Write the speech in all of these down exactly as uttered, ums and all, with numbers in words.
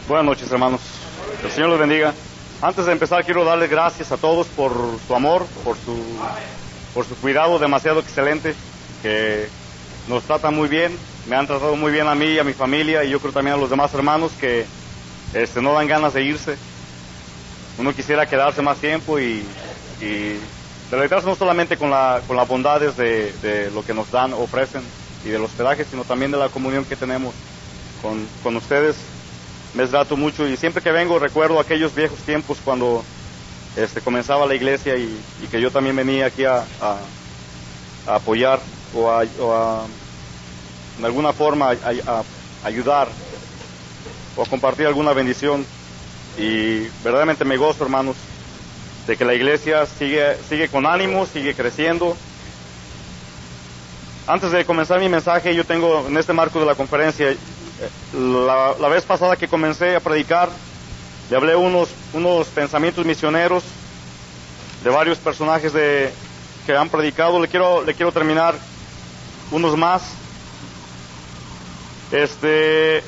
Buenas noches, hermanos. El Señor los bendiga. Antes de empezar, quiero darles gracias a todos por su amor, por su, por su cuidado demasiado excelente, que nos tratan muy bien, me han tratado muy bien a mí y a mi familia, y yo creo también a los demás hermanos que este, no dan ganas de irse. Uno quisiera quedarse más tiempo y, y deleitarse no solamente con, la, con las bondades de, de lo que nos dan, ofrecen, y del hospedaje, sino también de la comunión que tenemos con, con ustedes. Me es grato mucho, y siempre que vengo recuerdo aquellos viejos tiempos cuando este, comenzaba la iglesia y, y que yo también venía aquí a, a, a apoyar o a, o a de alguna forma a, a, a ayudar o a compartir alguna bendición. Y verdaderamente me gozo, hermanos, de que la iglesia sigue, sigue con ánimo, sigue creciendo. Antes de comenzar mi mensaje, yo tengo en este marco de la conferencia, la, la vez pasada que comencé a predicar, le hablé unos, unos pensamientos misioneros de varios personajes de, que han predicado. Le quiero, le quiero terminar unos más. Este...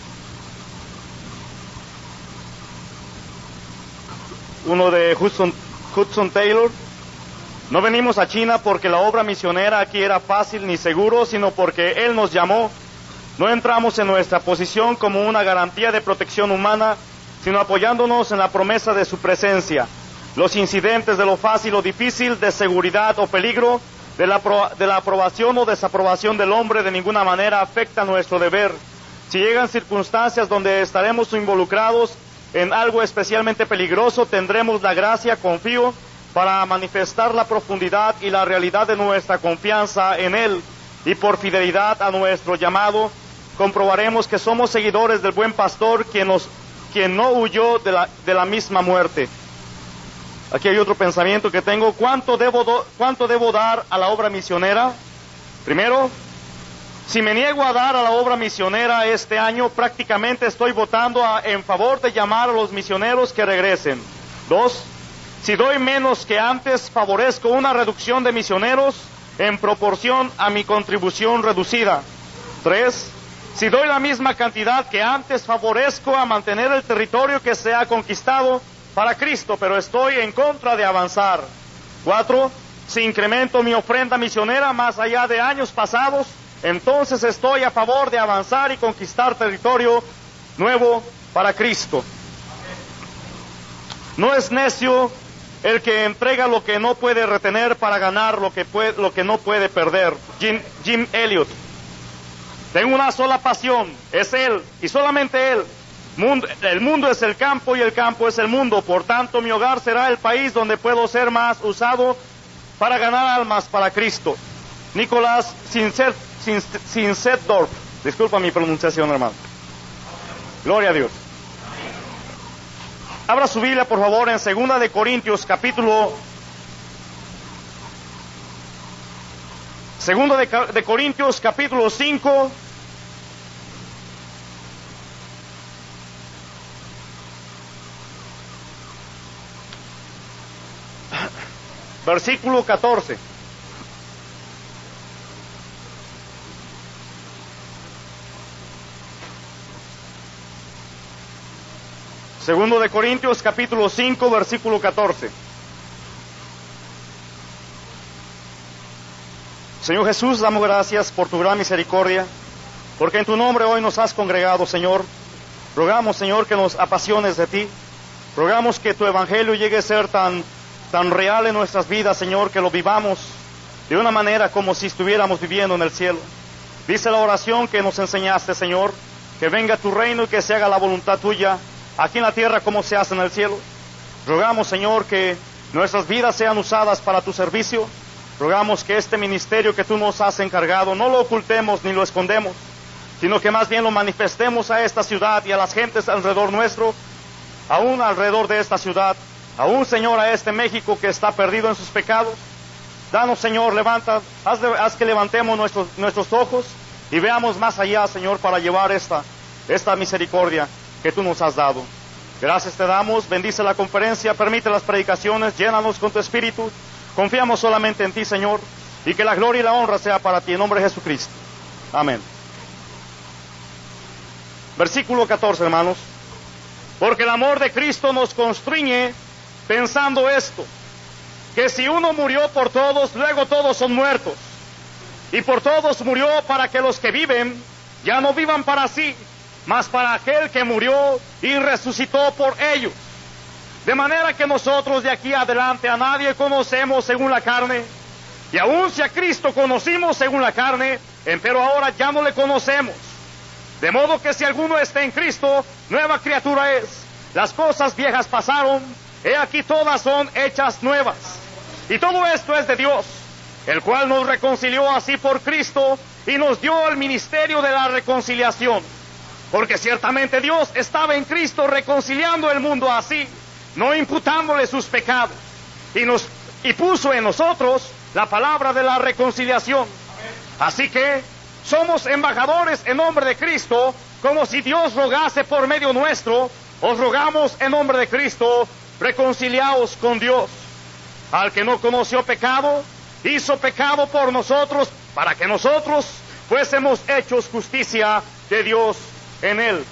Uno de Hudson, Hudson Taylor. No venimos a China porque la obra misionera aquí era fácil ni seguro, sino porque Él nos llamó. No entramos en nuestra posición como una garantía de protección humana, sino apoyándonos en la promesa de su presencia. Los incidentes de lo fácil o difícil, de seguridad o peligro, de la, pro, de la aprobación o desaprobación del hombre de ninguna manera afecta nuestro deber. Si llegan circunstancias donde estaremos involucrados en algo especialmente peligroso, tendremos la gracia, confío, para manifestar la profundidad y la realidad de nuestra confianza en Él, y por fidelidad a nuestro llamado, comprobaremos que somos seguidores del buen pastor, quien, nos, quien no huyó de la, de la misma muerte. Aquí hay otro pensamiento que tengo. ¿Cuánto debo, do, ¿Cuánto debo dar a la obra misionera? Primero, si me niego a dar a la obra misionera este año, prácticamente estoy votando a, en favor de llamar a los misioneros que regresen. Dos, si doy menos que antes, favorezco una reducción de misioneros en proporción a mi contribución reducida. Tres, si doy la misma cantidad que antes, favorezco a mantener el territorio que se ha conquistado para Cristo, pero estoy en contra de avanzar. Cuatro, si incremento mi ofrenda misionera más allá de años pasados, entonces estoy a favor de avanzar y conquistar territorio nuevo para Cristo. No es necio el que entrega lo que no puede retener para ganar lo que, puede, lo que no puede perder. Jim, Jim Elliot. Tengo una sola pasión, es Él y solamente Él. Mundo, el mundo es el campo y el campo es el mundo. Por tanto, mi hogar será el país donde puedo ser más usado para ganar almas para Cristo. Nicolás Sinsetdorf. Disculpa mi pronunciación, hermano. Gloria a Dios. Abra su Biblia, por favor, en Segunda de Corintios, capítulo... Segunda de, de Corintios, capítulo cinco. Versículo catorce. Segundo de Corintios, capítulo cinco, versículo catorce. Señor Jesús, damos gracias por tu gran misericordia, porque en tu nombre hoy nos has congregado, Señor. Rogamos, Señor, que nos apasiones de ti. Rogamos que tu evangelio llegue a ser tan, tan real en nuestras vidas, Señor, que lo vivamos de una manera como si estuviéramos viviendo en el cielo. Dice la oración que nos enseñaste, Señor, que venga tu reino y que se haga la voluntad tuya, aquí en la tierra como se hace en el cielo. Rogamos, Señor, que nuestras vidas sean usadas para tu servicio. Rogamos que este ministerio que tú nos has encargado no lo ocultemos ni lo escondemos, sino que más bien lo manifestemos a esta ciudad y a las gentes alrededor nuestro, aún alrededor de esta ciudad, aún, Señor, a este México que está perdido en sus pecados. Danos, Señor, levanta, haz, de, haz que levantemos nuestros, nuestros ojos y veamos más allá, Señor, para llevar esta, esta misericordia que tú nos has dado. Gracias te damos, bendice la conferencia, permite las predicaciones, llénanos con tu espíritu. Confiamos solamente en ti, Señor, y que la gloria y la honra sea para ti, en nombre de Jesucristo. Amén. Versículo catorce, hermanos. Porque el amor de Cristo nos constriñe pensando esto, que si uno murió por todos, luego todos son muertos. Y por todos murió para que los que viven ya no vivan para sí, mas para aquel que murió y resucitó por ellos. De manera que nosotros de aquí adelante a nadie conocemos según la carne, y aun si a Cristo conocimos según la carne, empero ahora ya no le conocemos. De modo que si alguno está en Cristo, nueva criatura es. Las cosas viejas pasaron, he aquí todas son hechas nuevas. Y todo esto es de Dios, el cual nos reconcilió así por Cristo y nos dio el ministerio de la reconciliación. Porque ciertamente Dios estaba en Cristo reconciliando el mundo así, no imputándole sus pecados, y nos y puso en nosotros la palabra de la reconciliación. Así que somos embajadores en nombre de Cristo, como si Dios rogase por medio nuestro. Os rogamos en nombre de Cristo, reconciliaos con Dios. Al que no conoció pecado, hizo pecado por nosotros, para que nosotros fuésemos hechos justicia de Dios en él.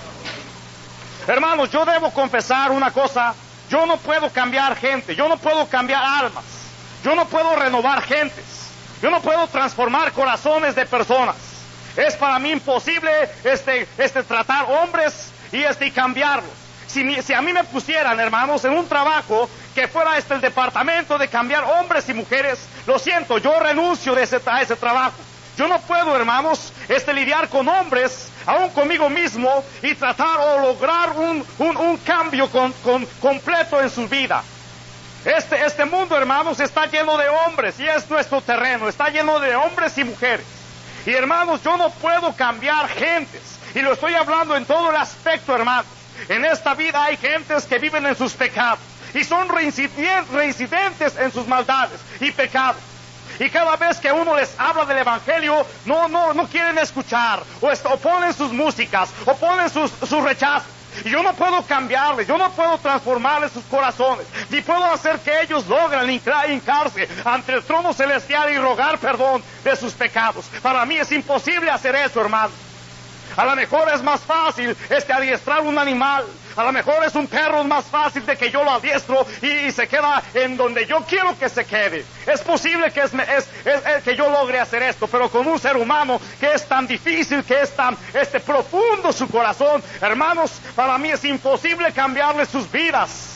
Hermanos, yo debo confesar una cosa: yo no puedo cambiar gente, yo no puedo cambiar almas, yo no puedo renovar gentes, yo no puedo transformar corazones de personas. Es para mí imposible este, este tratar hombres y este y cambiarlos. Si, mi, si a mí me pusieran, hermanos, en un trabajo que fuera este el departamento de cambiar hombres y mujeres, lo siento, yo renuncio de ese, a ese trabajo. Yo no puedo, hermanos, este lidiar con hombres, aún conmigo mismo, y tratar o lograr un, un, un cambio con, con, completo en su vida. Este, este mundo, hermanos, está lleno de hombres, y es nuestro terreno, está lleno de hombres y mujeres. Y hermanos, yo no puedo cambiar gentes, y lo estoy hablando en todo el aspecto, hermanos. En esta vida hay gentes que viven en sus pecados, y son reincidentes en sus maldades y pecados. Y cada vez que uno les habla del Evangelio, no, no, no quieren escuchar, o, esto, o ponen sus músicas, o ponen sus, sus rechazos. Y yo no puedo cambiarles, yo no puedo transformarles sus corazones, ni puedo hacer que ellos logren hincarse ante el trono celestial y rogar perdón de sus pecados. Para mí es imposible hacer eso, hermano. A lo mejor es más fácil este adiestrar un animal. A lo mejor es un perro más fácil de que yo lo adiestro y, y se queda en donde yo quiero que se quede. Es posible que, es, es, es, es que yo logre hacer esto, pero con un ser humano que es tan difícil, que es tan este, profundo su corazón, hermanos, para mí es imposible cambiarle sus vidas.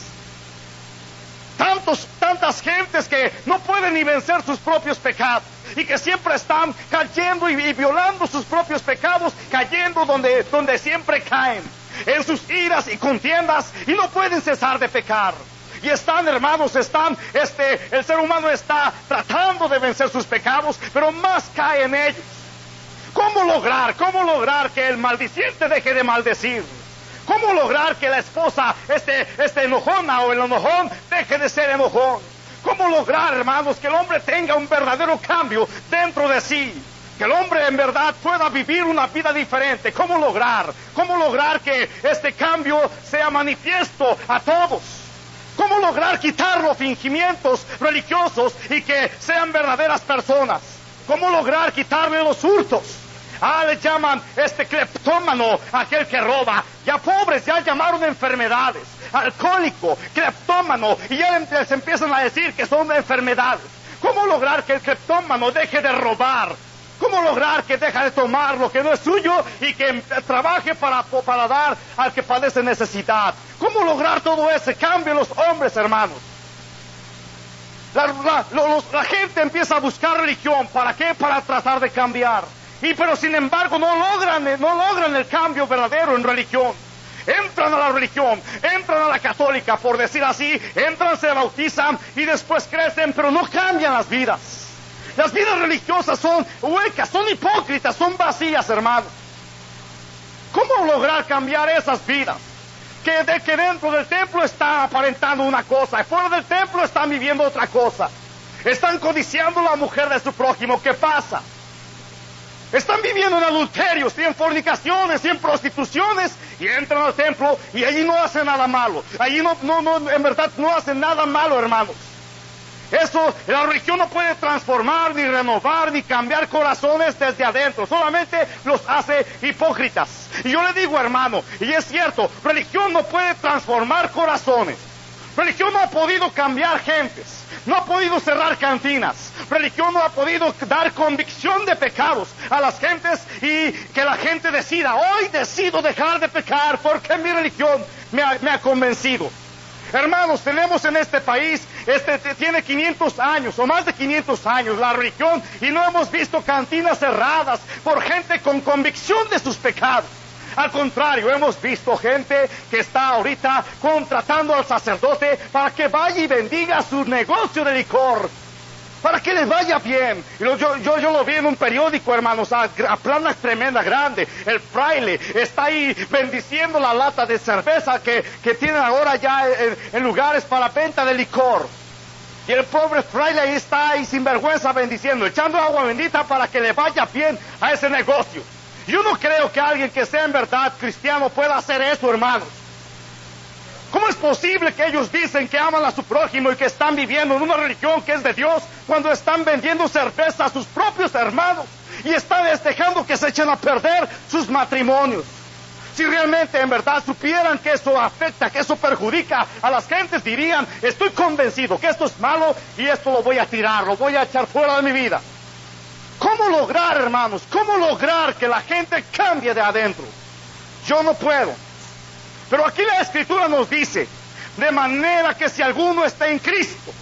Tantos, tantas gentes que no pueden ni vencer sus propios pecados y que siempre están cayendo y, y violando sus propios pecados, cayendo donde, donde siempre caen, en sus iras y contiendas, y no pueden cesar de pecar. Y están, hermanos, están, este, el ser humano está tratando de vencer sus pecados, pero más cae en ellos. ¿Cómo lograr, cómo lograr que el maldiciente deje de maldecir? ¿Cómo lograr que la esposa, este, este enojona o el enojón, deje de ser enojón? ¿Cómo lograr, hermanos, que el hombre tenga un verdadero cambio dentro de sí? Que el hombre en verdad pueda vivir una vida diferente. ¿Cómo lograr? ¿Cómo lograr que este cambio sea manifiesto a todos? ¿Cómo lograr quitar los fingimientos religiosos y que sean verdaderas personas? ¿Cómo lograr quitarle los hurtos? Ah, le llaman este cleptómano, aquel que roba. Ya pobres, ya llamaron enfermedades. Alcohólico, cleptómano, y ya les empiezan a decir que son enfermedades. ¿Cómo lograr que el cleptómano deje de robar? ¿Cómo lograr que deje de tomar lo que no es suyo y que trabaje para, para dar al que padece necesidad? ¿Cómo lograr todo ese cambio en los hombres, hermanos? La, la, los, la gente empieza a buscar religión. ¿Para qué? Para tratar de cambiar. Y pero sin embargo no logran, no logran el cambio verdadero en religión. Entran a la religión, entran a la católica, por decir así, entran, se bautizan y después crecen, pero no cambian las vidas. Las vidas religiosas son huecas, son hipócritas, son vacías, hermanos. ¿Cómo lograr cambiar esas vidas? Que, de, que dentro del templo están aparentando una cosa, y fuera del templo están viviendo otra cosa. Están codiciando la mujer de su prójimo. ¿Qué pasa? Están viviendo en adulterios, y en fornicaciones, y en prostituciones, y entran al templo y allí no hacen nada malo. Allí no, no, no, en verdad no hacen nada malo, hermanos. Eso, la religión no puede transformar, ni renovar, ni cambiar corazones desde adentro. Solamente los hace hipócritas. Y yo le digo, hermano, y es cierto, religión no puede transformar corazones. Religión no ha podido cambiar gentes. No ha podido cerrar cantinas. Religión no ha podido dar convicción de pecados a las gentes y que la gente decida, hoy decido dejar de pecar porque mi religión me ha, me ha convencido. Hermanos, tenemos en este país, este tiene quinientos años o más de quinientos años la religión, y no hemos visto cantinas cerradas por gente con convicción de sus pecados. Al contrario, hemos visto gente que está ahorita contratando al sacerdote para que vaya y bendiga su negocio de licor, para que les vaya bien. Y yo, yo, yo lo vi en un periódico, hermanos, a, a plana tremenda, grande. El fraile está ahí bendiciendo la lata de cerveza que, que tienen ahora ya en, en lugares para venta de licor. Y el pobre fraile ahí está ahí sin vergüenza bendiciendo, echando agua bendita para que le vaya bien a ese negocio. Yo no creo que alguien que sea en verdad cristiano pueda hacer eso, hermanos. ¿Cómo es posible que ellos dicen que aman a su prójimo y que están viviendo en una religión que es de Dios cuando están vendiendo cerveza a sus propios hermanos y están dejando que se echen a perder sus matrimonios? Si realmente en verdad supieran que eso afecta, que eso perjudica a las gentes, dirían, estoy convencido que esto es malo y esto lo voy a tirar, lo voy a echar fuera de mi vida. ¿Cómo lograr, hermanos? ¿Cómo lograr que la gente cambie de adentro? Yo no puedo. Pero aquí la Escritura nos dice, de manera que si alguno está en Cristo.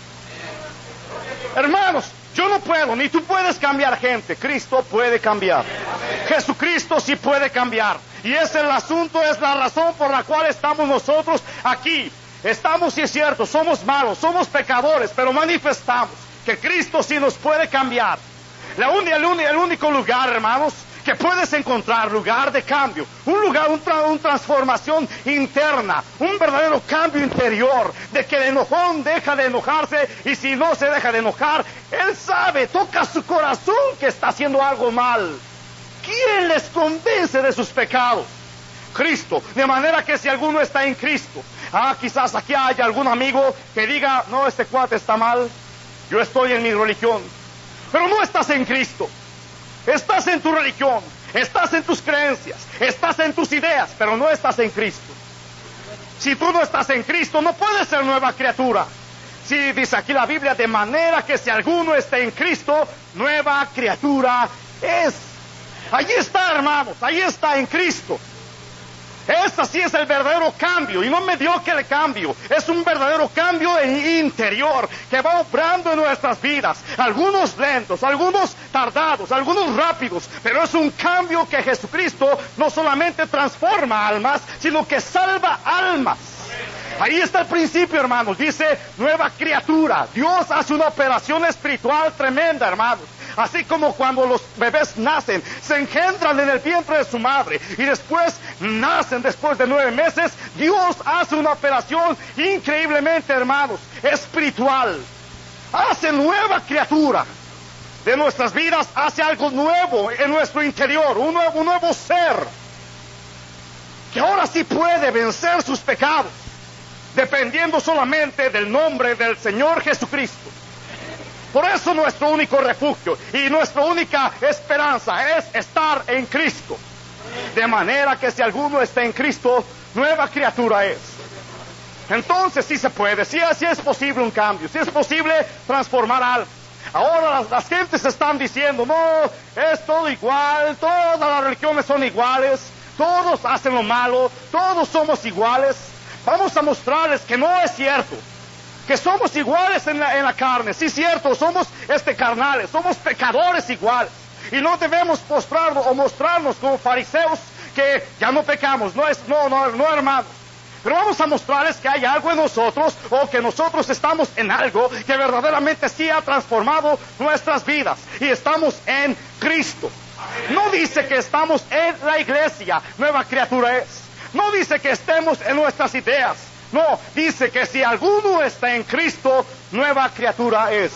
Hermanos, yo no puedo, ni tú puedes cambiar gente. Cristo puede cambiar. Jesucristo sí puede cambiar. Y ese es el asunto, es la razón por la cual estamos nosotros aquí. Estamos, sí es cierto, somos malos, somos pecadores, pero manifestamos que Cristo sí nos puede cambiar. La un, el, un, el único lugar, hermanos, que puedes encontrar, lugar de cambio, un lugar, un tra, una transformación interna, un verdadero cambio interior, de que el enojón deja de enojarse, y si no se deja de enojar, él sabe, toca su corazón que está haciendo algo mal. ¿Quién les convence de sus pecados? Cristo. De manera que si alguno está en Cristo, ah, quizás aquí haya algún amigo que diga, no, este cuate está mal, yo estoy en mi religión. Pero no estás en Cristo. Estás en tu religión, estás en tus creencias, estás en tus ideas, pero no estás en Cristo. Si tú no estás en Cristo, no puedes ser nueva criatura. Si dice aquí la Biblia, de manera que si alguno está en Cristo, nueva criatura es. Allí está, hermanos, allí está en Cristo. Este sí es el verdadero cambio, y no mediocre cambio, es un verdadero cambio interior que va obrando en nuestras vidas, algunos lentos, algunos tardados, algunos rápidos, pero es un cambio que Jesucristo no solamente transforma almas, sino que salva almas. Ahí está el principio, hermanos, dice nueva criatura. Dios hace una operación espiritual tremenda, hermanos. Así como cuando los bebés nacen, se engendran en el vientre de su madre y después nacen después de nueve meses, Dios hace una operación increíblemente, hermanos, espiritual. Hace nueva criatura de nuestras vidas, hace algo nuevo en nuestro interior, un nuevo, un nuevo ser, que ahora sí puede vencer sus pecados, dependiendo solamente del nombre del Señor Jesucristo. Por eso nuestro único refugio y nuestra única esperanza es estar en Cristo. De manera que si alguno está en Cristo, nueva criatura es. Entonces sí se puede, sí, sí es posible un cambio, sí es posible transformar algo. Ahora las, las gentes están diciendo, no, es todo igual, todas las religiones son iguales, todos hacen lo malo, todos somos iguales. Vamos a mostrarles que no es cierto. Que somos iguales en la, en la carne, sí, cierto, somos este carnales, somos pecadores iguales, y no debemos postrarnos o mostrarnos como fariseos que ya no pecamos, no es, no, no, no, hermanos, pero vamos a mostrarles que hay algo en nosotros, o que nosotros estamos en algo que verdaderamente sí ha transformado nuestras vidas, y estamos en Cristo. No dice que estamos en la iglesia, nueva criatura es, no dice que estemos en nuestras ideas. No, dice que si alguno está en Cristo, nueva criatura es.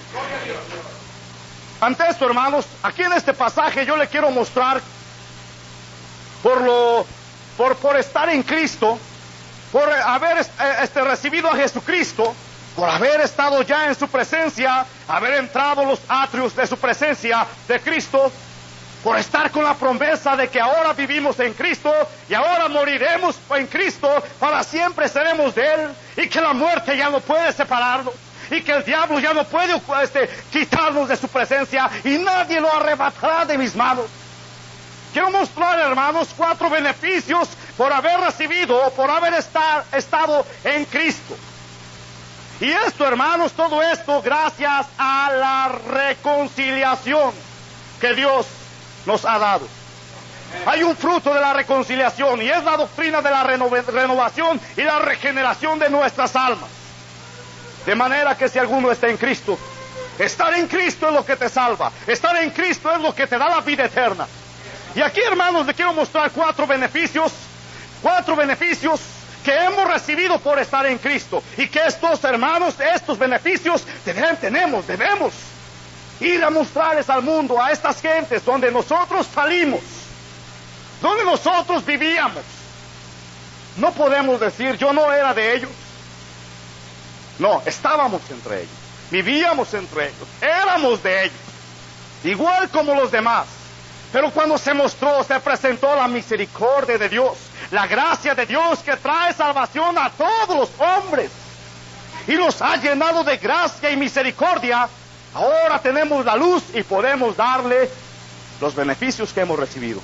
Ante esto, hermanos, aquí en este pasaje yo le quiero mostrar, por lo, por, por estar en Cristo, por haber este, recibido a Jesucristo, por haber estado ya en su presencia, haber entrado en los atrios de su presencia de Cristo, por estar con la promesa de que ahora vivimos en Cristo y ahora moriremos en Cristo, para siempre seremos de Él, y que la muerte ya no puede separarnos, y que el diablo ya no puede este, quitarnos de su presencia, y nadie lo arrebatará de mis manos. Quiero mostrar, hermanos, cuatro beneficios por haber recibido o por haber estar, estado en Cristo. Y esto, hermanos, todo esto gracias a la reconciliación que Dios nos ha dado. Hay un fruto de la reconciliación, y es la doctrina de la renov- renovación y la regeneración de nuestras almas. De manera que si alguno está en Cristo, estar en Cristo es lo que te salva, estar en Cristo es lo que te da la vida eterna. Y aquí, hermanos, les quiero mostrar cuatro beneficios, cuatro beneficios que hemos recibido por estar en Cristo, y que estos, hermanos, estos beneficios deben, tenemos, debemos ir a mostrarles al mundo, a estas gentes donde nosotros salimos, donde nosotros vivíamos. No podemos decir, yo no era de ellos. No, estábamos entre ellos, vivíamos entre ellos, éramos de ellos, igual como los demás. Pero cuando se mostró, se presentó la misericordia de Dios, la gracia de Dios que trae salvación a todos los hombres, y nos ha llenado de gracia y misericordia. Ahora tenemos la luz y podemos darle los beneficios que hemos recibido.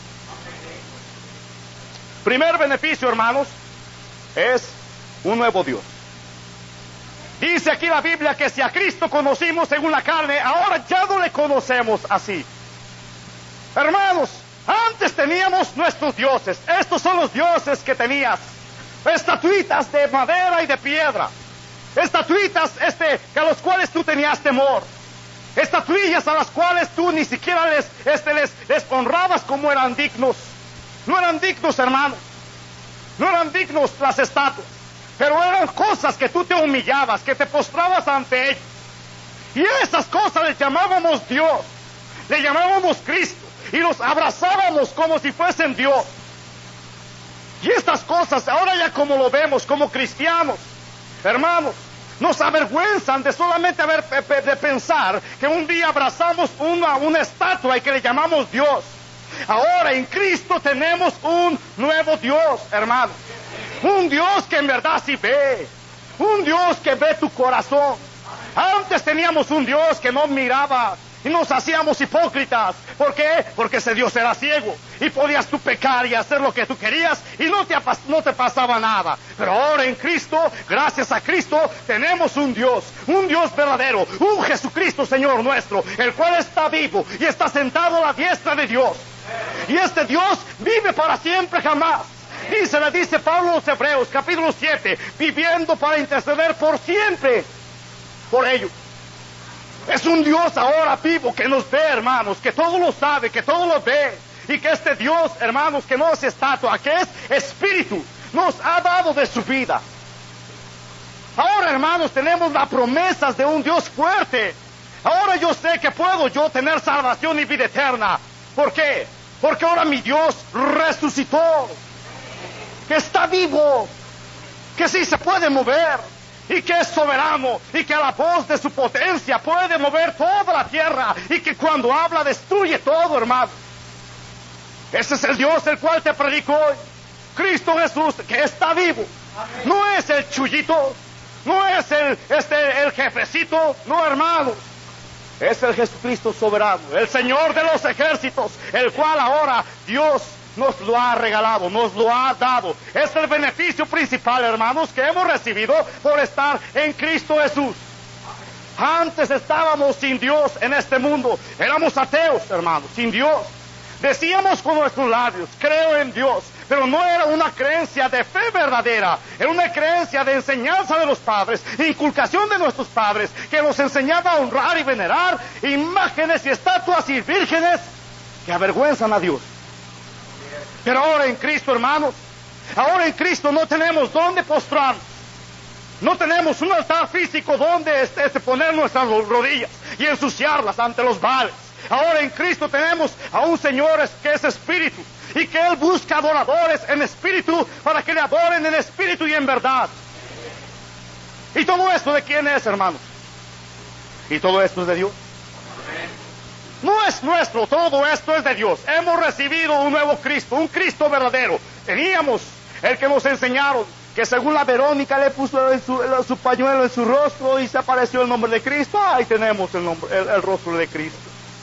Primer beneficio, hermanos, es un nuevo Dios. Dice aquí la Biblia que si a Cristo conocimos según la carne, ahora ya no le conocemos así. Hermanos, antes teníamos nuestros dioses. Estos son los dioses que tenías: estatuitas de madera y de piedra, estatuitas este, a los cuales tú tenías temor, estatuillas a las cuales tú ni siquiera les, este, les, les honrabas como eran dignos. No eran dignos, hermanos, no eran dignos las estatuas, pero eran cosas que tú te humillabas, que te postrabas ante ellos, y esas cosas les llamábamos Dios, le llamábamos Cristo, y los abrazábamos como si fuesen Dios. Y estas cosas ahora ya como lo vemos como cristianos, hermanos, nos avergüenzan de solamente haber de pensar que un día abrazamos una, una estatua y que le llamamos Dios. Ahora en Cristo tenemos un nuevo Dios, hermanos, un Dios que en verdad sí ve, un Dios que ve tu corazón. Antes teníamos un Dios que no miraba y nos hacíamos hipócritas. ¿Por qué? Porque ese Dios era ciego y podías tú pecar y hacer lo que tú querías y no te, no te pasaba nada. Pero ahora en Cristo, gracias a Cristo, tenemos un Dios, un Dios verdadero, un Jesucristo Señor nuestro, el cual está vivo y está sentado a la diestra de Dios. Y este Dios vive para siempre jamás. Dice, le dice Pablo a los Hebreos, capítulo siete, viviendo para interceder por siempre por ellos. Es un Dios ahora vivo que nos ve, hermanos, que todo lo sabe, que todo lo ve, y que este Dios, hermanos, que no es estatua, que es espíritu, nos ha dado de su vida. Ahora, hermanos, tenemos las promesas de un Dios fuerte. Ahora yo sé que puedo yo tener salvación y vida eterna. ¿Por qué? Porque ahora mi Dios resucitó, que está vivo, que sí se puede mover, y que es soberano, y que a la voz de su potencia puede mover toda la tierra, y que cuando habla destruye todo, hermano. Ese es el Dios el cual te predico hoy, Cristo Jesús, que está vivo. Amén. No es el chullito, no es el, este, el jefecito, no, hermanos. Es el Jesucristo soberano, el Señor de los ejércitos, el cual ahora Dios nos lo ha regalado, nos lo ha dado. Es el beneficio principal, hermanos, que hemos recibido por estar en Cristo Jesús. Antes estábamos sin Dios en este mundo, éramos ateos, hermanos, sin Dios. Decíamos con nuestros labios, creo en Dios, pero no era una creencia de fe verdadera, era una creencia de enseñanza de los padres, inculcación de nuestros padres, que nos enseñaba a honrar y venerar imágenes y estatuas y vírgenes que avergüenzan a Dios. Pero ahora en Cristo, hermanos, ahora en Cristo no tenemos dónde postrarnos, no tenemos un altar físico donde este, este, poner nuestras rodillas y ensuciarlas ante los baales. Ahora en Cristo tenemos a un Señor que es espíritu, y que Él busca adoradores en espíritu para que le adoren en espíritu y en verdad. ¿Y todo esto de quién es, hermanos? ¿Y todo esto es de Dios? No es nuestro, todo esto es de Dios. Hemos recibido un nuevo Cristo, un Cristo verdadero. Teníamos el que nos enseñaron, que según la Verónica le puso en su, en su pañuelo en su rostro y se apareció el nombre de Cristo. Ahí tenemos el, nombre, el, el rostro de Cristo.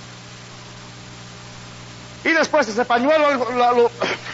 Y después ese pañuelo lo, lo...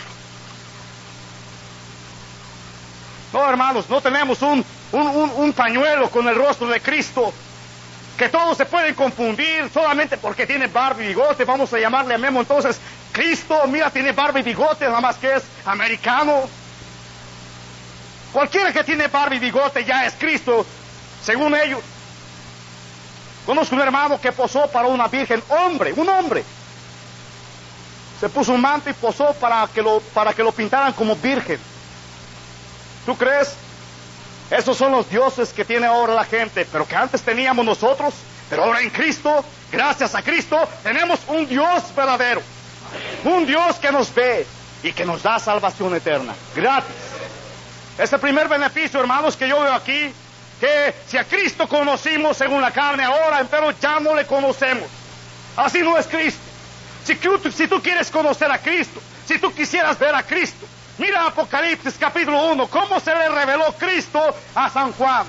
No, hermanos, no tenemos un, un, un, un pañuelo con el rostro de Cristo, que todos se pueden confundir solamente porque tiene barba y bigote. Vamos a llamarle a Memo entonces Cristo. Mira, tiene barba y bigote, nada más que es americano. Cualquiera que tiene barba y bigote ya es Cristo, según ellos. Conozco un hermano que posó para una virgen, hombre, un hombre. Se puso un manto y posó para que lo, para que lo pintaran como virgen. ¿Tú crees? Esos son los dioses que tiene ahora la gente, pero que antes teníamos nosotros. Pero ahora en Cristo, gracias a Cristo, tenemos un Dios verdadero. Un Dios que nos ve y que nos da salvación eterna, gratis. Es el primer beneficio, hermanos, que yo veo aquí, que si a Cristo conocimos según la carne ahora, pero ya no le conocemos. Así no es Cristo. Si tú, si tú quieres conocer a Cristo, si tú quisieras ver a Cristo, mira Apocalipsis capítulo uno, cómo se le reveló Cristo a San Juan.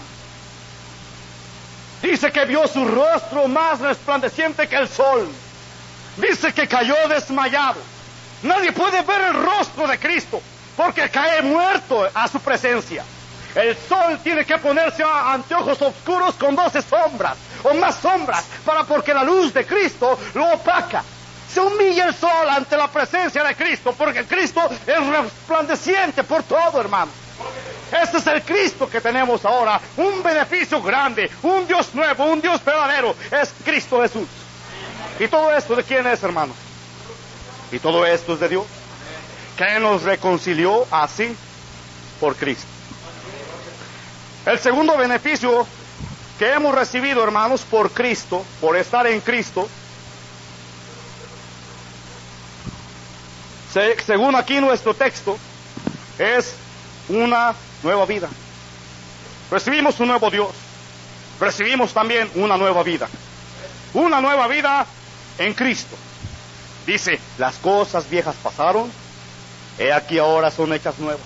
Dice que vio su rostro más resplandeciente que el sol. Dice que cayó desmayado. Nadie puede ver el rostro de Cristo, porque cae muerto a su presencia. El sol tiene que ponerse a anteojos oscuros con doce sombras, o más sombras, para porque la luz de Cristo lo opaca. Se humilla el sol ante la presencia de Cristo, porque Cristo es resplandeciente por todo, hermano. Este es el Cristo que tenemos ahora, un beneficio grande, un Dios nuevo, un Dios verdadero, es Cristo Jesús. ¿Y todo esto de quién es, hermano? Y todo esto es de Dios, que nos reconcilió así por Cristo. El segundo beneficio que hemos recibido, hermanos, por Cristo, por estar en Cristo, se, según aquí nuestro texto, es una nueva vida. Recibimos un nuevo Dios, recibimos también una nueva vida, una nueva vida en Cristo. Dice, las cosas viejas pasaron, he aquí ahora son hechas nuevas.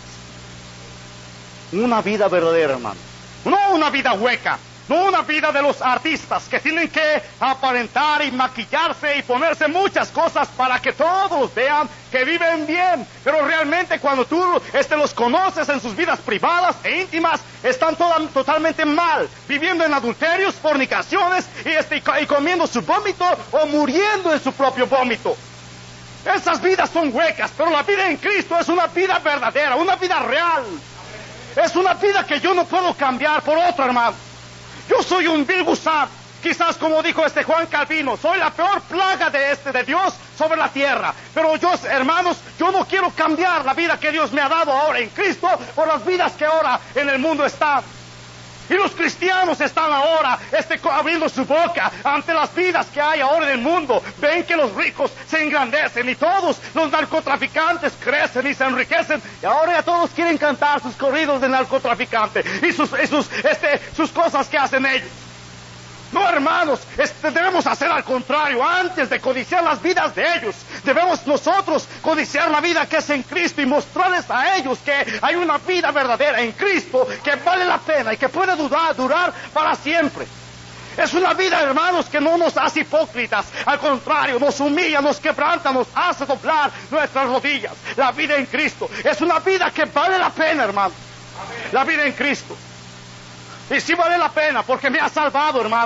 Una vida verdadera, hermano. No una vida hueca, no una vida de los artistas que tienen que aparentar y maquillarse y ponerse muchas cosas para que todos vean que viven bien. Pero realmente cuando tú este, los conoces en sus vidas privadas e íntimas, están toda, totalmente mal, viviendo en adulterios, fornicaciones y, este, y comiendo su vómito o muriendo en su propio vómito. Esas vidas son huecas, pero la vida en Cristo es una vida verdadera, una vida real. Es una vida que yo no puedo cambiar por otro, hermano. Yo soy un vil gusano, quizás como dijo este Juan Calvino, soy la peor plaga de este de Dios sobre la tierra. Pero yo, hermanos, yo no quiero cambiar la vida que Dios me ha dado ahora en Cristo por las vidas que ahora en el mundo están. Y los cristianos están ahora este, abriendo su boca ante las vidas que hay ahora en el mundo. Ven que los ricos se engrandecen y todos los narcotraficantes crecen y se enriquecen. Y ahora ya todos quieren cantar sus corridos de narcotraficante y sus, y sus, este, sus cosas que hacen ellos. No, hermanos, este, debemos hacer al contrario. Antes de codiciar las vidas de ellos, debemos nosotros codiciar la vida que es en Cristo y mostrarles a ellos que hay una vida verdadera en Cristo que vale la pena y que puede durar, durar para siempre. Es una vida, hermanos, que no nos hace hipócritas. Al contrario, nos humilla, nos quebranta, nos hace doblar nuestras rodillas. La vida en Cristo es una vida que vale la pena, hermano. La vida en Cristo. Y sí vale la pena porque me ha salvado, hermano.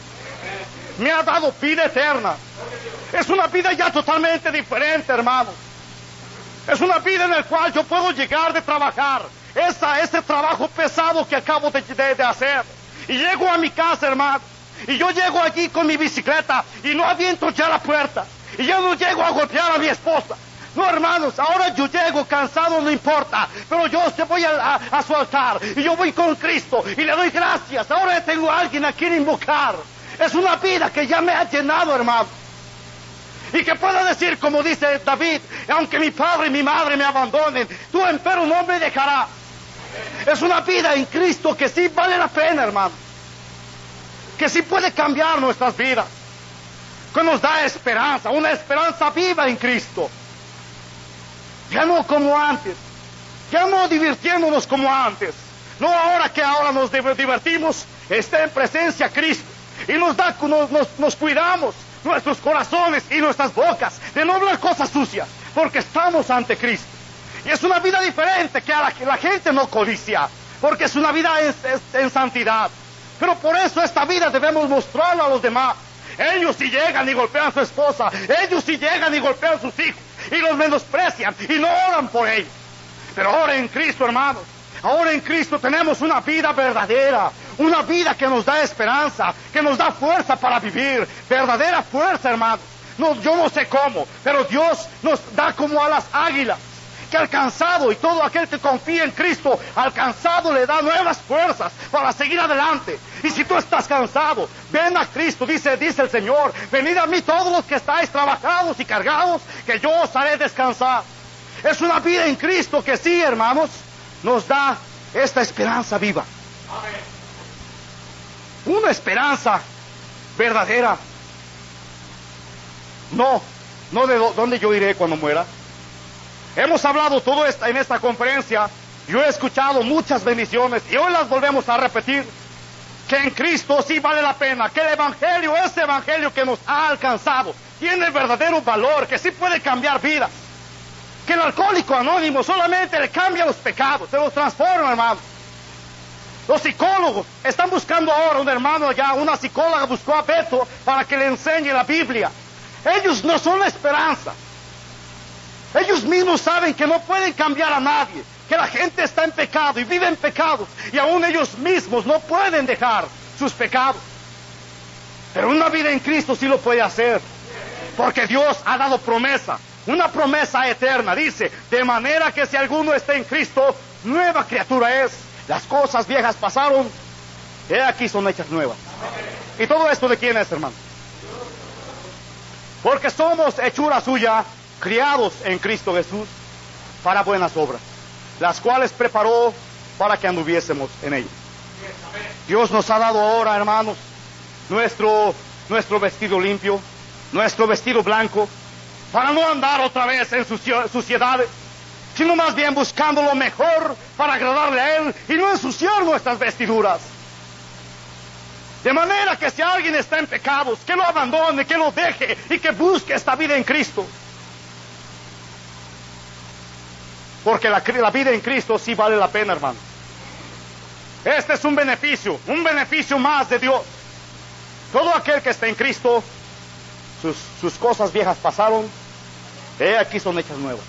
Me ha dado vida eterna. Es una vida ya totalmente diferente, hermano. Es una vida en la cual yo puedo llegar de trabajar. Esa, ese trabajo pesado que acabo de, de, de hacer. Y llego a mi casa, hermano. Y yo llego allí con mi bicicleta y no aviento ya la puerta. Y yo no llego a golpear a mi esposa. No, hermanos, ahora yo llego cansado, no importa, pero yo te voy a, a, a su altar y yo voy con Cristo y le doy gracias. Ahora tengo a alguien a quien invocar. Es una vida que ya me ha llenado, hermano. Y que pueda decir, como dice David, aunque mi padre y mi madre me abandonen, tú empero no me dejarás. Es una vida en Cristo que sí vale la pena, hermano. Que sí puede cambiar nuestras vidas. Que nos da esperanza, una esperanza viva en Cristo. Ya no como antes. Ya no divirtiéndonos como antes. No ahora que ahora nos divertimos, está en presencia Cristo. Y nos da, nos, nos, nos cuidamos nuestros corazones y nuestras bocas de no hablar cosas sucias, porque estamos ante Cristo. Y es una vida diferente que a la que la gente no codicia, porque es una vida en, en, en santidad. Pero por eso esta vida debemos mostrarla a los demás. Ellos sí llegan y golpean a su esposa, ellos sí llegan y golpean a sus hijos, y los menosprecian y no oran por ellos. Pero ahora en Cristo, hermanos, ahora en Cristo tenemos una vida verdadera, una vida que nos da esperanza, que nos da fuerza para vivir, verdadera fuerza, hermanos. No, yo no sé cómo, pero Dios nos da como a las águilas, que alcanzado, y todo aquel que confía en Cristo, alcanzado le da nuevas fuerzas para seguir adelante. Y si tú estás cansado, ven a Cristo, dice, dice el Señor, venid a mí todos los que estáis trabajados y cargados, que yo os haré descansar. Es una vida en Cristo que sí, hermanos, nos da esta esperanza viva. Una esperanza verdadera. No, no de dónde yo iré cuando muera. Hemos hablado todo esto en esta conferencia. Yo he escuchado muchas bendiciones y hoy las volvemos a repetir. Que en Cristo sí vale la pena, que el Evangelio, ese Evangelio que nos ha alcanzado, tiene verdadero valor, que sí puede cambiar vidas. Que el alcohólico anónimo solamente le cambia los pecados, se los transforma, hermano. Los psicólogos están buscando ahora, un hermano allá, una psicóloga buscó a Beto para que le enseñe la Biblia. Ellos no son la esperanza. Ellos mismos saben que no pueden cambiar a nadie, que la gente está en pecado y vive en pecado, y aún ellos mismos no pueden dejar sus pecados. Pero una vida en Cristo sí lo puede hacer, porque Dios ha dado promesa, una promesa eterna. Dice, de manera que si alguno está en Cristo, nueva criatura es. Las cosas viejas pasaron, he aquí son hechas nuevas. ¿Y todo esto de quién es, hermano? Porque somos hechura suya, criados en Cristo Jesús para buenas obras, las cuales preparó para que anduviésemos en ellas. Dios nos ha dado ahora, hermanos, nuestro, nuestro vestido limpio, nuestro vestido blanco, para no andar otra vez en suciedades, sino más bien buscando lo mejor para agradarle a Él y no ensuciar nuestras vestiduras. De manera que si alguien está en pecados, que lo abandone, que lo deje y que busque esta vida en Cristo. Porque la, la vida en Cristo sí vale la pena, hermano. Este es un beneficio, un beneficio más de Dios. Todo aquel que está en Cristo, sus, sus cosas viejas pasaron, he aquí son hechas nuevas.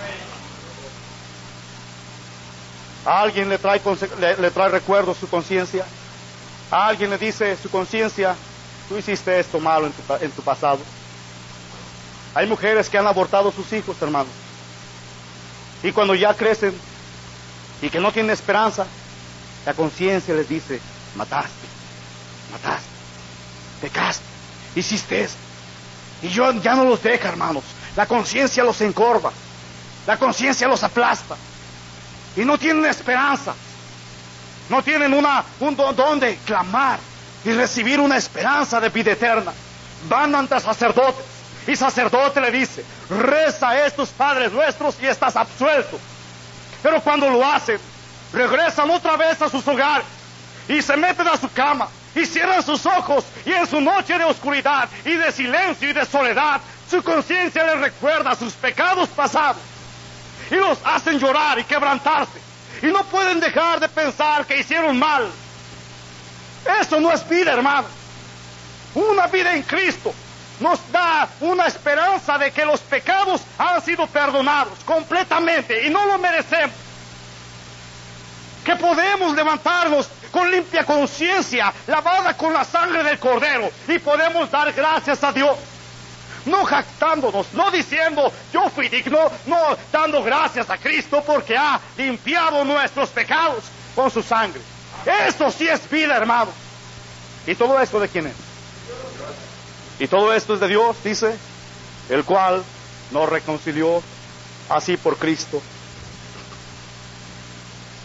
A alguien le trae, le, le trae recuerdos su conciencia. A alguien le dice su conciencia, tú hiciste esto malo en tu, en tu pasado. Hay mujeres que han abortado sus hijos, hermanos. Y cuando ya crecen y que no tienen esperanza, la conciencia les dice, mataste, mataste, pecaste, hiciste esto. Y yo ya no los deja, hermanos. La conciencia los encorva, la conciencia los aplasta. Y no tienen esperanza. No tienen una, un don donde clamar y recibir una esperanza de vida eterna. Van ante sacerdotes y sacerdote le dice, reza a estos padres nuestros y estás absuelto. Pero cuando lo hacen, regresan otra vez a sus hogares y se meten a su cama y cierran sus ojos, y en su noche de oscuridad y de silencio y de soledad, su conciencia les recuerda sus pecados pasados y los hacen llorar y quebrantarse. Y no pueden dejar de pensar que hicieron mal. Eso no es vida, hermano. Una vida en Cristo nos da una esperanza de que los pecados han sido perdonados completamente y no lo merecemos. Que podemos levantarnos con limpia conciencia, lavada con la sangre del Cordero, y podemos dar gracias a Dios. No jactándonos, no diciendo yo fui digno, no dando gracias a Cristo porque ha limpiado nuestros pecados con su sangre. Esto sí es vida, hermano. ¿Y todo esto de quién es? Y todo esto es de Dios, dice, el cual nos reconcilió así por Cristo.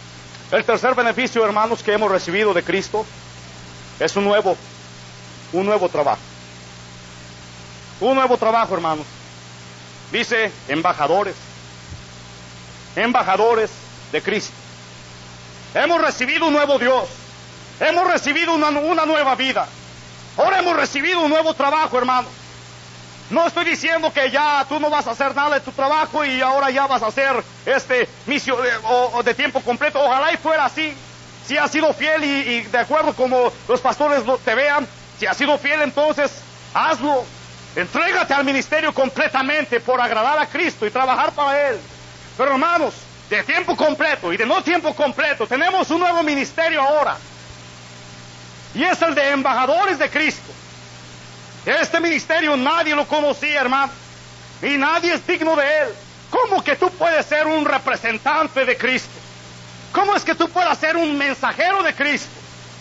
El tercer beneficio, hermanos, que hemos recibido de Cristo es un nuevo, un nuevo trabajo. Un nuevo trabajo, hermanos. Dice embajadores, embajadores de Cristo. Hemos recibido un nuevo Dios. Hemos recibido una, una nueva vida. Ahora hemos recibido un nuevo trabajo, hermano. No estoy diciendo que ya tú no vas a hacer nada de tu trabajo y ahora ya vas a hacer este misión de, o, o de tiempo completo. Ojalá y fuera así. Si has sido fiel y, y de acuerdo como los pastores lo, te vean, si has sido fiel, entonces hazlo. Entrégate al ministerio completamente por agradar a Cristo y trabajar para Él. Pero hermanos, de tiempo completo y de no tiempo completo, tenemos un nuevo ministerio ahora. Y es el de embajadores de Cristo. Este ministerio nadie lo conocía, hermano, y nadie es digno de él. ¿Cómo que tú puedes ser un representante de Cristo? ¿Cómo es que tú puedes ser un mensajero de Cristo?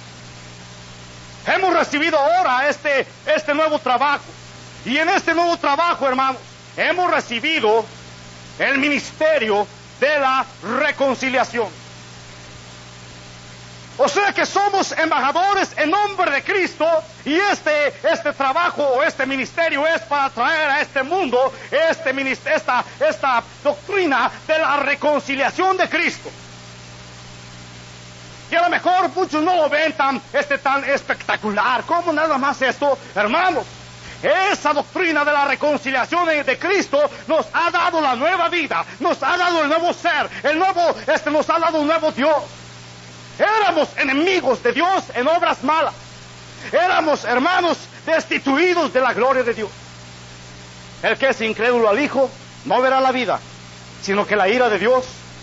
Hemos recibido ahora este, este nuevo trabajo. Y en este nuevo trabajo, hermanos, hemos recibido el ministerio de la reconciliación. O sea que somos embajadores en nombre de Cristo, y este, este trabajo o este ministerio es para traer a este mundo este esta, esta doctrina de la reconciliación de Cristo. Y a lo mejor muchos no lo ven tan, este, tan espectacular. ¿Cómo nada más esto? Hermanos, esa doctrina de la reconciliación de, de Cristo nos ha dado la nueva vida, nos ha dado el nuevo ser, el nuevo, este, nos ha dado un nuevo Dios. Éramos enemigos de Dios en obras malas. Éramos, hermanos, destituidos de la gloria de Dios. El que es incrédulo al Hijo no verá la vida, sino que la ira de Dios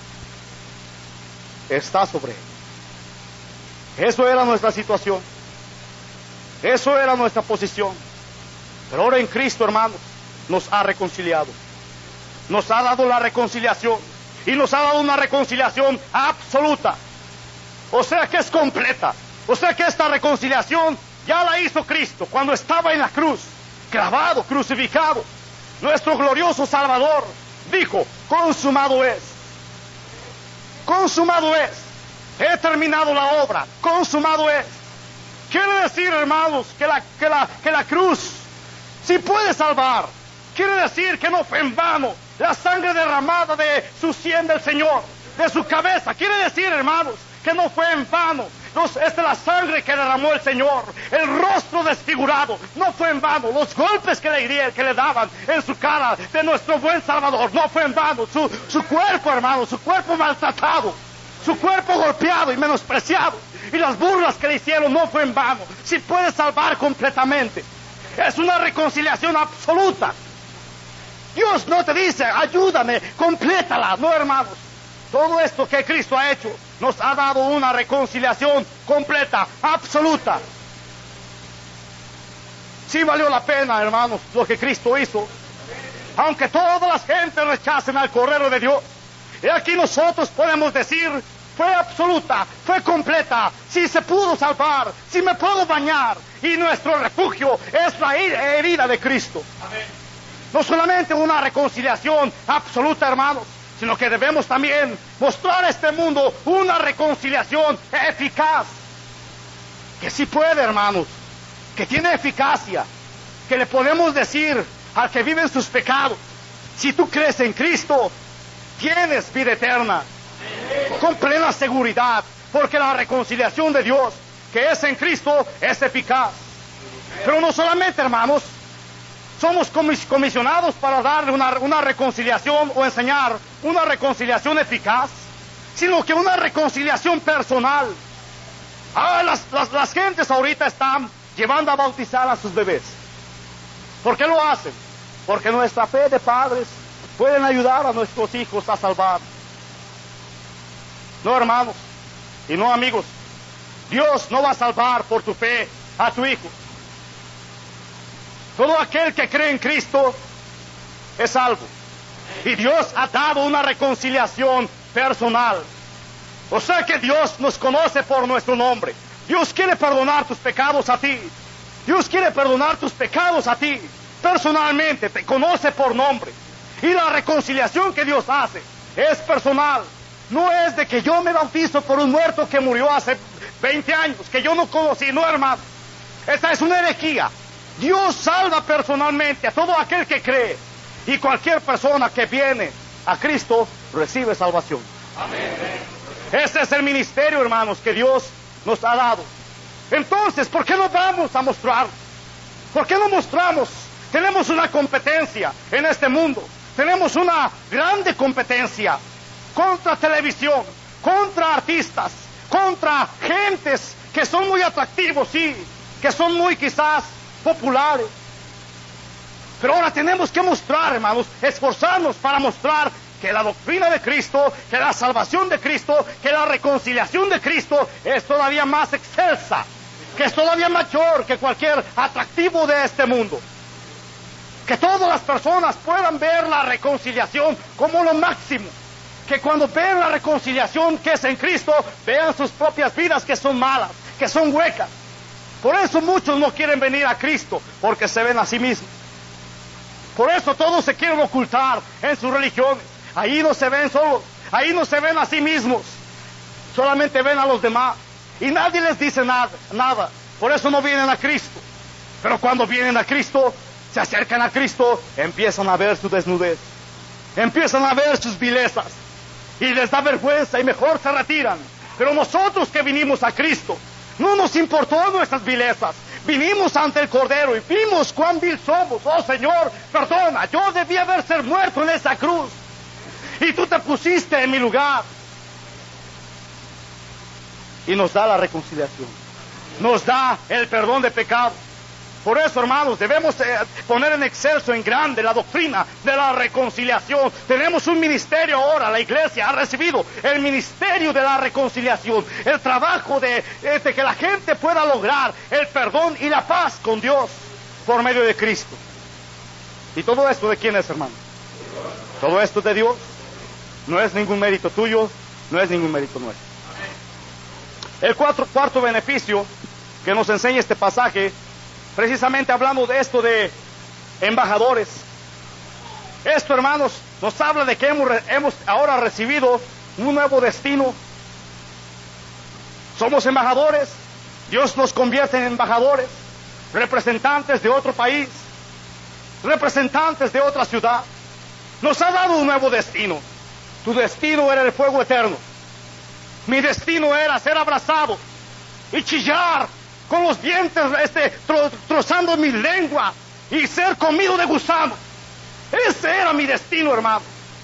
está sobre él. Eso era nuestra situación. Eso era nuestra posición. Pero ahora en Cristo, hermanos, nos ha reconciliado. Nos ha dado la reconciliación. Y nos ha dado una reconciliación absoluta. O sea que es completa. O sea que esta reconciliación ya la hizo Cristo cuando estaba en la cruz, clavado, crucificado. Nuestro glorioso Salvador dijo: consumado es. Consumado es. He terminado la obra. Consumado es. Quiere decir, hermanos, que la, que la, que la cruz sí puede salvar. Quiere decir que no fue en vano la sangre derramada de su sien del Señor, de su cabeza. Quiere decir, hermanos, que no fue en vano. Los, esta es la sangre que derramó el Señor, el rostro desfigurado, no fue en vano. Los golpes que le, que le daban en su cara de nuestro buen Salvador, no fue en vano. Su, su cuerpo, hermano, su cuerpo maltratado, su cuerpo golpeado y menospreciado, y las burlas que le hicieron, no fue en vano. Si puede salvar completamente. Es una reconciliación absoluta. Dios no te dice: ayúdame, complétala. No, hermanos. Todo esto que Cristo ha hecho nos ha dado una reconciliación completa, absoluta. Sí valió la pena, hermanos, lo que Cristo hizo. Aunque todas las gentes rechacen al Cordero de Dios, y aquí nosotros podemos decir: fue absoluta, fue completa, sí se pudo salvar, sí me puedo bañar, y nuestro refugio es la herida de Cristo. Amén. No solamente una reconciliación absoluta, hermanos, sino que debemos también mostrar a este mundo una reconciliación eficaz, que sí puede, hermanos, que tiene eficacia, que le podemos decir al que vive en sus pecados: si tú crees en Cristo, tienes vida eterna, con plena seguridad, porque la reconciliación de Dios que es en Cristo es eficaz. Pero no solamente, hermanos, somos comisionados para darle una, una reconciliación o enseñar una reconciliación eficaz, sino que una reconciliación personal. Ah, las, las, las gentes ahorita están llevando a bautizar a sus bebés. ¿Por qué lo hacen? Porque nuestra fe de padres pueden ayudar a nuestros hijos a salvar. No, hermanos, y no, amigos, Dios no va a salvar por tu fe a tu hijo. Todo aquel que cree en Cristo es salvo. Y Dios ha dado una reconciliación personal. O sea que Dios nos conoce por nuestro nombre. Dios quiere perdonar tus pecados a ti. Dios quiere perdonar tus pecados a ti. Personalmente te conoce por nombre. Y la reconciliación que Dios hace es personal. No es de que yo me bautizo por un muerto que murió hace veinte años, que yo no conocí, no, hermano. Esa es una herejía. Dios salva personalmente a todo aquel que cree. Y cualquier persona que viene a Cristo recibe salvación. Amén. Ese es el ministerio, hermanos, que Dios nos ha dado. Entonces, ¿por qué no vamos a mostrar? ¿Por qué no mostramos? Tenemos una competencia en este mundo. Tenemos una grande competencia contra televisión, contra artistas, contra gentes que son muy atractivos, sí, que son muy quizás populares. Pero ahora tenemos que mostrar, hermanos, esforzarnos para mostrar que la doctrina de Cristo, que la salvación de Cristo, que la reconciliación de Cristo es todavía más excelsa, que es todavía mayor que cualquier atractivo de este mundo. Que todas las personas puedan ver la reconciliación como lo máximo. Que cuando ven la reconciliación que es en Cristo, vean sus propias vidas que son malas, que son huecas. Por eso muchos no quieren venir a Cristo, porque se ven a sí mismos. Por eso todos se quieren ocultar en sus religiones. Ahí no se ven solos, ahí no se ven a sí mismos. Solamente ven a los demás. Y nadie les dice nada, nada. Por eso no vienen a Cristo. Pero cuando vienen a Cristo, se acercan a Cristo, empiezan a ver su desnudez. Empiezan a ver sus vilezas. Y les da vergüenza y mejor se retiran. Pero nosotros que vinimos a Cristo, no nos importó nuestras vilezas. Vinimos ante el Cordero y vimos cuán vil somos. Oh Señor, perdona, yo debía haber ser muerto en esa cruz. Y tú te pusiste en mi lugar. Y nos da la reconciliación. Nos da el perdón de pecado. Por eso, hermanos, debemos eh, poner en excelso, en grande, la doctrina de la reconciliación. Tenemos un ministerio ahora, la iglesia ha recibido el ministerio de la reconciliación, el trabajo de, de que la gente pueda lograr el perdón y la paz con Dios por medio de Cristo. ¿Y todo esto de quién es, hermano? Todo esto de Dios. No es ningún mérito tuyo, no es ningún mérito nuestro. El cuarto, cuarto beneficio que nos enseña este pasaje, precisamente hablamos de esto de embajadores. Esto, hermanos, nos habla de que hemos, hemos ahora recibido un nuevo destino. Somos embajadores. Dios nos convierte en embajadores, representantes de otro país, representantes de otra ciudad. Nos ha dado un nuevo destino. Tu destino era el fuego eterno. Mi destino era ser abrazado y chillar con los dientes, este, tro, trozando mi lengua y ser comido de gusanos. Ese era mi destino, hermano.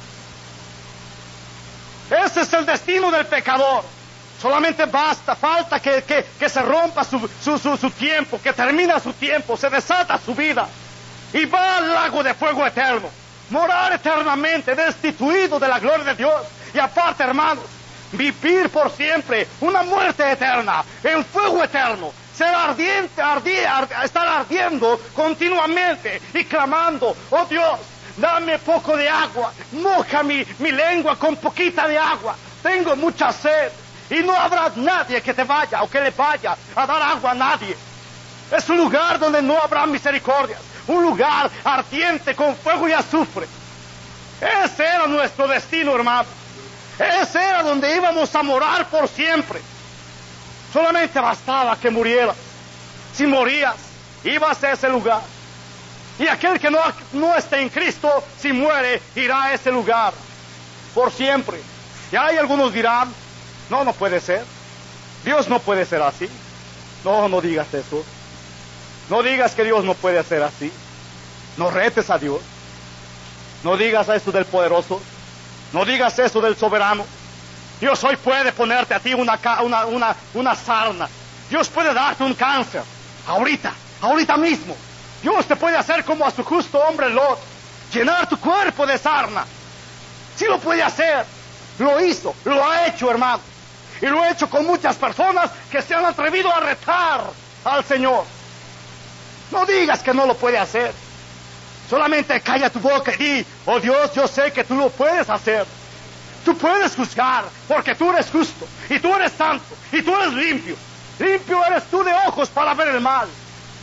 Ese es el destino del pecador. Solamente basta, falta que, que, que se rompa su, su, su, su tiempo, que termina su tiempo, se desata su vida y va al lago de fuego eterno, morar eternamente, destituido de la gloria de Dios. Y aparte, hermanos, vivir por siempre una muerte eterna, en fuego eterno, ser ardiente, ardi, ard, estar ardiendo continuamente y clamando: oh Dios, dame poco de agua, moja mi, mi lengua con poquita de agua, tengo mucha sed. Y no habrá nadie que te vaya o que le vaya a dar agua a nadie. Es un lugar donde no habrá misericordias, un lugar ardiente con fuego y azufre. Ese era nuestro destino, hermano. Ese era donde íbamos a morar por siempre. Solamente bastaba que murieras. Si morías, ibas a ese lugar. Y aquel que no, no esté en Cristo, si muere, irá a ese lugar por siempre. Y hay algunos dirán: no, no puede ser. Dios no puede ser así. No, no digas eso. No digas que Dios no puede ser así. No retes a Dios. No digas eso del poderoso. No digas eso del soberano. Dios hoy puede ponerte a ti una, una, una, una sarna. Dios puede darte un cáncer. Ahorita, ahorita mismo. Dios te puede hacer como a su justo hombre Lot. Llenar tu cuerpo de sarna. Sí lo puede hacer. Lo hizo, lo ha hecho, hermano. Y lo ha hecho con muchas personas que se han atrevido a retar al Señor. No digas que no lo puede hacer. Solamente calla tu boca y di: oh Dios, yo sé que tú lo puedes hacer. Tú puedes juzgar, porque tú eres justo, y tú eres santo, y tú eres limpio. Limpio eres tú de ojos para ver el mal.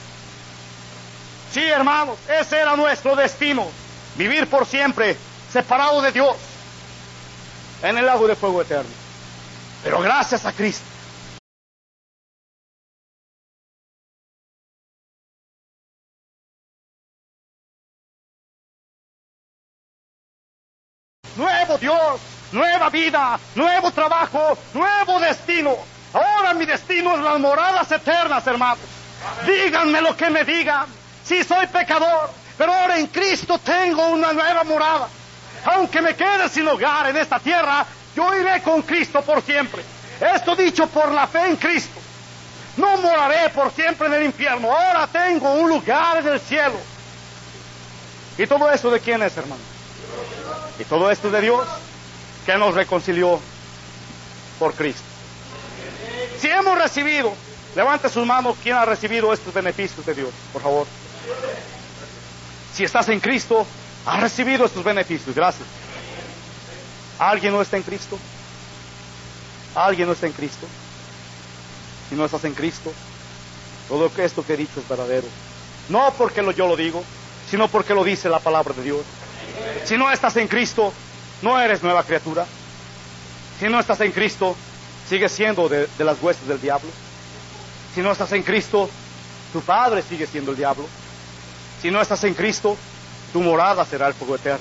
Sí, hermanos, ese era nuestro destino. Vivir por siempre separado de Dios. en el lago de fuego eterno. Pero gracias a Cristo. Nuevo Dios, nueva vida, nuevo trabajo, nuevo destino. Ahora mi destino es las moradas eternas, hermanos. Díganme lo que me digan. Si soy pecador, pero ahora en Cristo tengo una nueva morada. Aunque me quede sin hogar en esta tierra, yo iré con Cristo por siempre. Esto dicho por la fe en Cristo. No moraré por siempre en el infierno. Ahora tengo un lugar en el cielo. ¿Y todo esto de quién es, hermano? Y todo esto de Dios, que nos reconcilió por Cristo. Si hemos recibido, levante sus manos, ¿quién ha recibido estos beneficios de Dios? Por favor. Si estás en Cristo, has recibido estos beneficios. Gracias. ¿Alguien no está en Cristo? ¿Alguien no está en Cristo? Si no estás en Cristo, todo esto que he dicho es verdadero. No porque lo, yo lo digo, sino porque lo dice la palabra de Dios. Si no estás en Cristo, no eres nueva criatura. Si no estás en Cristo, sigues siendo de, de las huestes del diablo. Si no estás en Cristo, tu padre sigue siendo el diablo. Si no estás en Cristo, tu morada será el fuego eterno.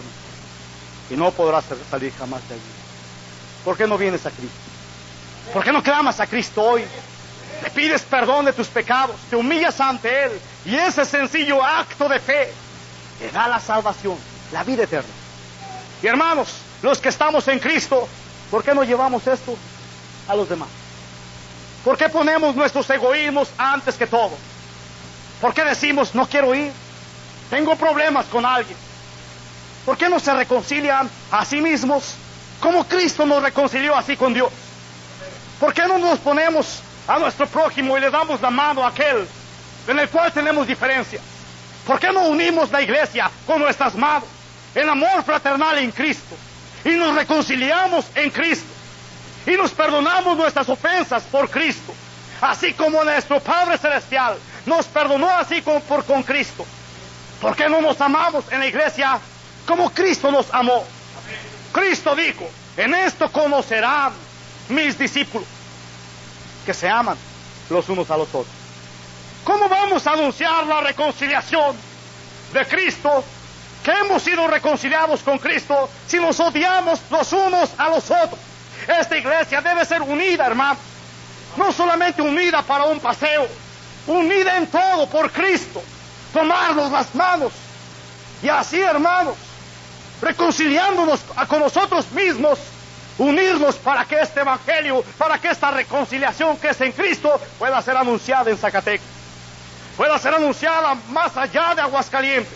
Y no podrás salir jamás de allí. ¿Por qué no vienes a Cristo? ¿Por qué no clamas a Cristo hoy? Le pides perdón de tus pecados, te humillas ante Él, y ese sencillo acto de fe te da la salvación, la vida eterna. Y hermanos, los que estamos en Cristo, ¿por qué no llevamos esto a los demás? ¿Por qué ponemos nuestros egoísmos antes que todo? ¿Por qué decimos, no quiero ir? Tengo problemas con alguien. ¿Por qué no se reconcilian a sí mismos como Cristo nos reconcilió así con Dios? ¿Por qué no nos ponemos a nuestro prójimo y le damos la mano a aquel en el cual tenemos diferencias? ¿Por qué no unimos la iglesia con nuestras manos en amor fraternal en Cristo y nos reconciliamos en Cristo y nos perdonamos nuestras ofensas por Cristo, así como nuestro Padre Celestial nos perdonó así con, por, con Cristo? ¿Por qué no nos amamos en la iglesia como Cristo nos amó? Cristo dijo, en esto conocerán mis discípulos, que se aman los unos a los otros. ¿Cómo vamos a anunciar la reconciliación de Cristo, que hemos sido reconciliados con Cristo, si nos odiamos los unos a los otros? Esta iglesia debe ser unida, hermano. No solamente unida para un paseo, unida en todo por Cristo. Tomarnos las manos y así, hermanos, reconciliándonos con nosotros mismos, unirnos para que este evangelio, para que esta reconciliación que es en Cristo pueda ser anunciada en Zacatecas, pueda ser anunciada más allá de Aguascalientes,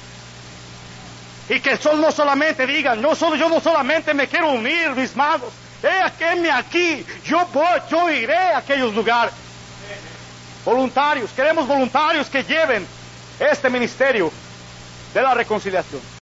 y que no solamente digan, no solo, yo no solamente me quiero unir mis manos, heme aquí, yo voy, yo iré a aquellos lugares. Voluntarios, queremos voluntarios que lleven este ministerio de la reconciliación.